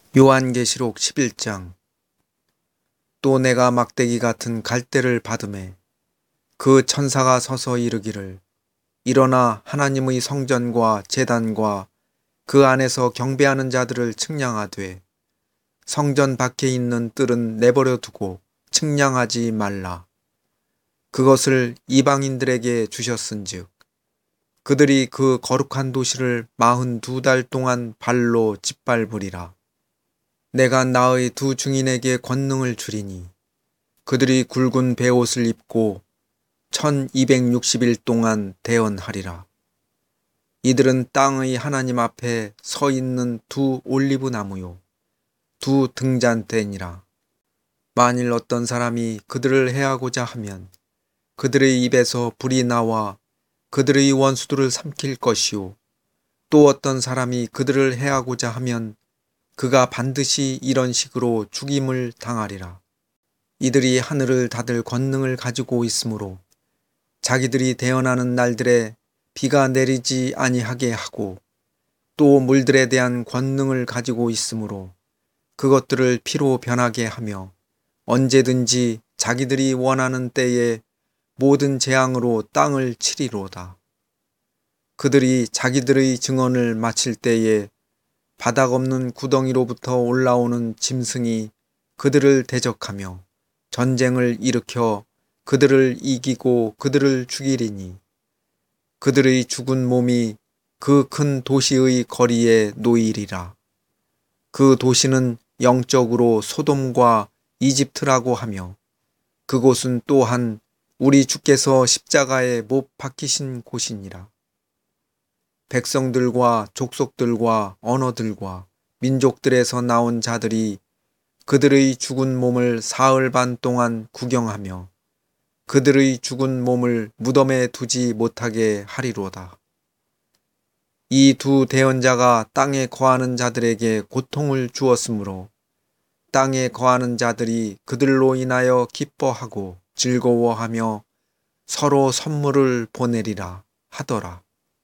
요한계시록 11장. 또 내가 막대기 같은 갈대를 받으매 그 천사가 서서 이르기를, 일어나 하나님의 성전과 제단과 그 안에서 경배하는 자들을 측량하되 성전 밖에 있는 뜰은 내버려 두고 측량하지 말라. 그것을 이방인들에게 주셨은즉 그들이 그 거룩한 도시를 42달 동안 발로 짓밟으리라. 내가 나의 두 증인에게 권능을 주리니 그들이 굵은 베옷을 입고 1260일 동안 대언하리라. 이들은 땅의 하나님 앞에 서 있는 두 올리브 나무요 두 등잔대니라. 만일 어떤 사람이 그들을 해하고자 하면 그들의 입에서 불이 나와 그들의 원수들을 삼킬 것이요, 또 어떤 사람이 그들을 해하고자 하면 그가 반드시 이런 식으로 죽임을 당하리라. 이들이 하늘을 닫을 권능을 가지고 있으므로 자기들이 대언하는 날들에 비가 내리지 아니하게 하고, 또 물들에 대한 권능을 가지고 있으므로 그것들을 피로 변하게 하며 언제든지 자기들이 원하는 때에 모든 재앙으로 땅을 치리로다. 그들이 자기들의 증언을 마칠 때에 바닥 없는 구덩이로부터 올라오는 짐승이 그들을 대적하며 전쟁을 일으켜 그들을 이기고 그들을 죽이리니 그들의 죽은 몸이 그 큰 도시의 거리에 놓이리라. 그 도시는 영적으로 소돔과 이집트라고 하며 그곳은 또한 우리 주께서 십자가에 못 박히신 곳이니라. 백성들과 족속들과 언어들과 민족들에서 나온 자들이 그들의 죽은 몸을 사흘 반 동안 구경하며 그들의 죽은 몸을 무덤에 두지 못하게 하리로다. 이 두 대언자가 땅에 거하는 자들에게 고통을 주었으므로 땅에 거하는 자들이 그들로 인하여 기뻐하고 즐거워하며 서로 선물을 보내리라 하더라.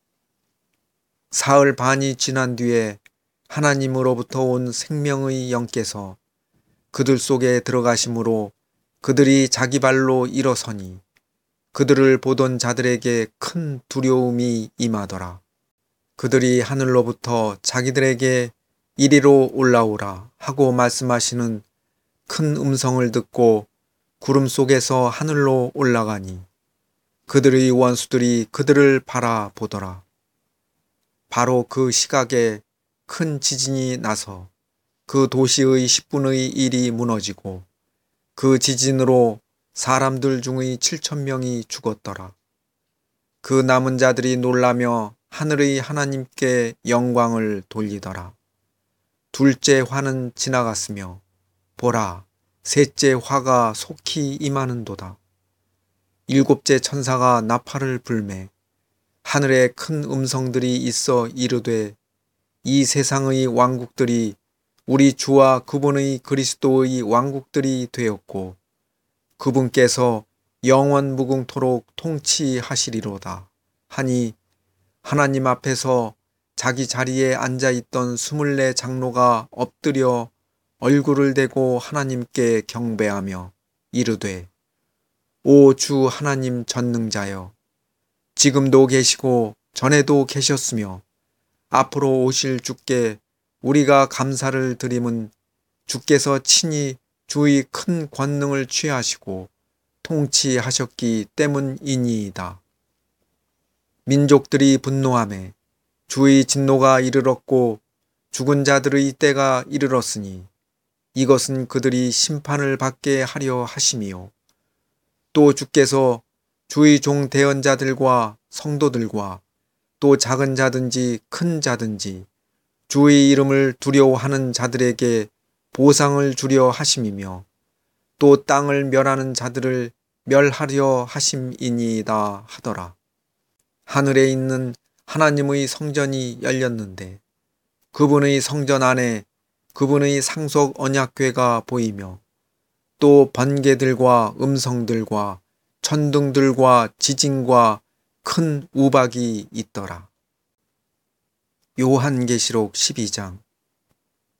사흘 반이 지난 뒤에 하나님으로부터 온 생명의 영께서 그들 속에 들어가심으로 그들이 자기 발로 일어서니 그들을 보던 자들에게 큰 두려움이 임하더라. 그들이 하늘로부터 자기들에게 이리로 올라오라 하고 말씀하시는 큰 음성을 듣고 구름 속에서 하늘로 올라가니 그들의 원수들이 그들을 바라보더라. 바로 그 시각에 큰 지진이 나서 그 도시의 10분의 1이 무너지고 그 지진으로 사람들 중의 7,000명이 죽었더라. 그 남은 자들이 놀라며 하늘의 하나님께 영광을 돌리더라. 둘째 화는 지나갔으며 보라, 셋째 화가 속히 임하는도다. 일곱째 천사가 나팔을 불매 하늘에 큰 음성들이 있어 이르되, 이 세상의 왕국들이 우리 주와 그분의 그리스도의 왕국들이 되었고 그분께서 영원 무궁토록 통치하시리로다 하니, 하나님 앞에서 자기 자리에 앉아있던 24 장로가 엎드려 얼굴을 대고 하나님께 경배하며 이르되, 오 주 하나님 전능자여, 지금도 계시고 전에도 계셨으며 앞으로 오실 주께 우리가 감사를 드림은 주께서 친히 주의 큰 권능을 취하시고 통치하셨기 때문이니이다. 민족들이 분노하매 주의 진노가 이르렀고 죽은 자들의 때가 이르렀으니 이것은 그들이 심판을 받게 하려 하심이요, 또 주께서 주의 종 대언자들과 성도들과 또 작은 자든지 큰 자든지 주의 이름을 두려워하는 자들에게 보상을 주려 하심이며 또 땅을 멸하는 자들을 멸하려 하심이니이다 하더라. 하늘에 있는 하나님의 성전이 열렸는데 그분의 성전 안에 그분의 상속 언약궤가 보이며 또 번개들과 음성들과 천둥들과 지진과 큰 우박이 있더라. 요한계시록 12장.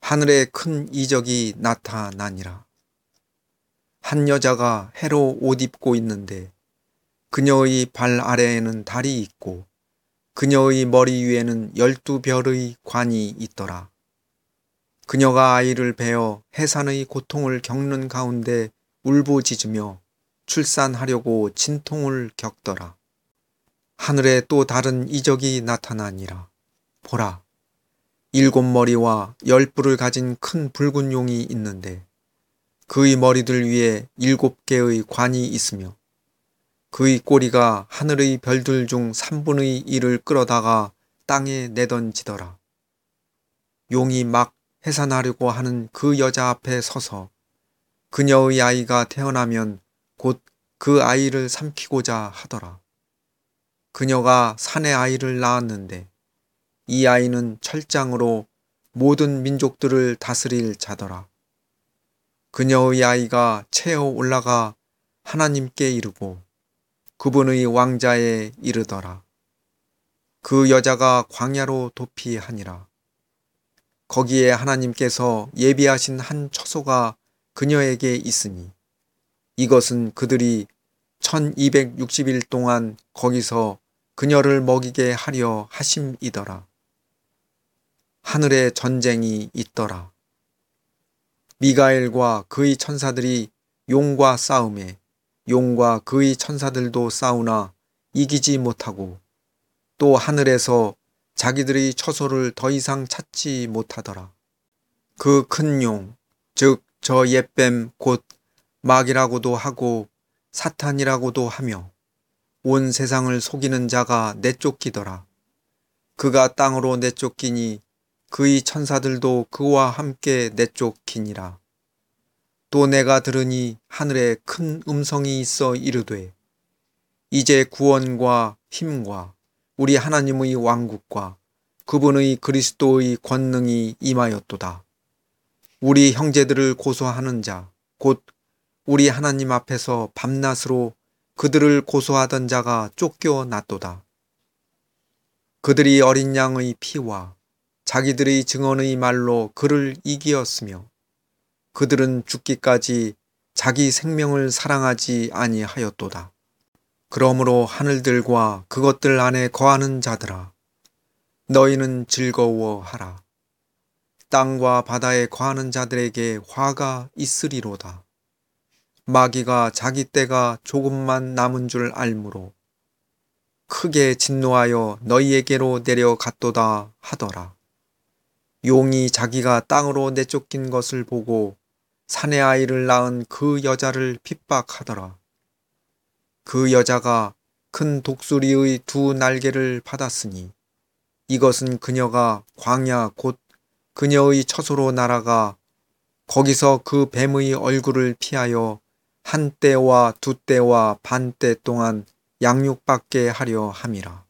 하늘에 큰 이적이 나타나니라. 한 여자가 해로 옷 입고 있는데 그녀의 발 아래에는 달이 있고 그녀의 머리 위에는 12별의 관이 있더라. 그녀가 아이를 베어 해산의 고통을 겪는 가운데 울부짖으며 출산하려고 진통을 겪더라. 하늘에 또 다른 이적이 나타나니라. 보라, 7머리와 10뿔을 가진 큰 붉은 용이 있는데 그의 머리들 위에 7개의 관이 있으며 그의 꼬리가 하늘의 별들 중 3분의 1을 끌어다가 땅에 내던지더라. 용이 막 해산하려고 하는 그 여자 앞에 서서 그녀의 아이가 태어나면 곧 그 아이를 삼키고자 하더라. 그녀가 산의 아이를 낳았는데 이 아이는 철장으로 모든 민족들을 다스릴 자더라. 그녀의 아이가 채어 올라가 하나님께 이르고 그분의 왕자에 이르더라. 그 여자가 광야로 도피하니라. 거기에 하나님께서 예비하신 한 처소가 그녀에게 있으니 이것은 그들이 1260일 동안 거기서 그녀를 먹이게 하려 하심이더라. 하늘에 전쟁이 있더라. 미가엘과 그의 천사들이 용과 싸움에 용과 그의 천사들도 싸우나 이기지 못하고 또 하늘에서 자기들의 처소를 더 이상 찾지 못하더라. 그 큰 용, 즉 저 옛뱀 곧 마귀라고도 하고 사탄이라고도 하며 온 세상을 속이는 자가 내쫓기더라. 그가 땅으로 내쫓기니 그의 천사들도 그와 함께 내쫓기니라. 또 내가 들으니 하늘에 큰 음성이 있어 이르되 이제 구원과 힘과 우리 하나님의 왕국과 그분의 그리스도의 권능이 임하였도다. 우리 형제들을 고소하는 자, 곧 우리 하나님 앞에서 밤낮으로 그들을 고소하던 자가 쫓겨났도다. 그들이 어린 양의 피와 자기들의 증언의 말로 그를 이기었으며 그들은 죽기까지 자기 생명을 사랑하지 아니하였도다. 그러므로 하늘들과 그것들 안에 거하는 자들아, 너희는 즐거워하라. 땅과 바다에 거하는 자들에게 화가 있으리로다. 마귀가 자기 때가 조금만 남은 줄 알므로 크게 진노하여 너희에게로 내려갔도다 하더라. 용이 자기가 땅으로 내쫓긴 것을 보고 산의 아이를 낳은 그 여자를 핍박하더라. 그 여자가 큰 독수리의 2날개를 받았으니 이것은 그녀가 광야 곧 그녀의 처소로 날아가 거기서 그 뱀의 얼굴을 피하여 1때와 2때와 반때 동안 양육받게 하려 함이라.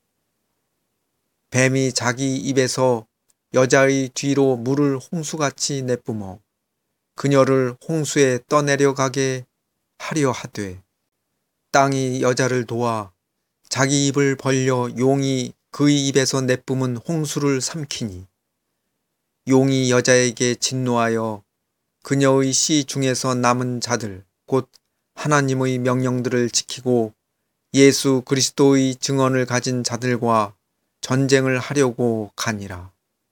뱀이 자기 입에서 여자의 뒤로 물을 홍수같이 내뿜어 그녀를 홍수에 떠내려가게 하려 하되 땅이 여자를 도와 자기 입을 벌려 용이 그의 입에서 내뿜은 홍수를 삼키니 용이 여자에게 진노하여 그녀의 씨 중에서 남은 자들 곧 하나님의 명령들을 지키고 예수 그리스도의 증언을 가진 자들과 전쟁을 하려고 가니라.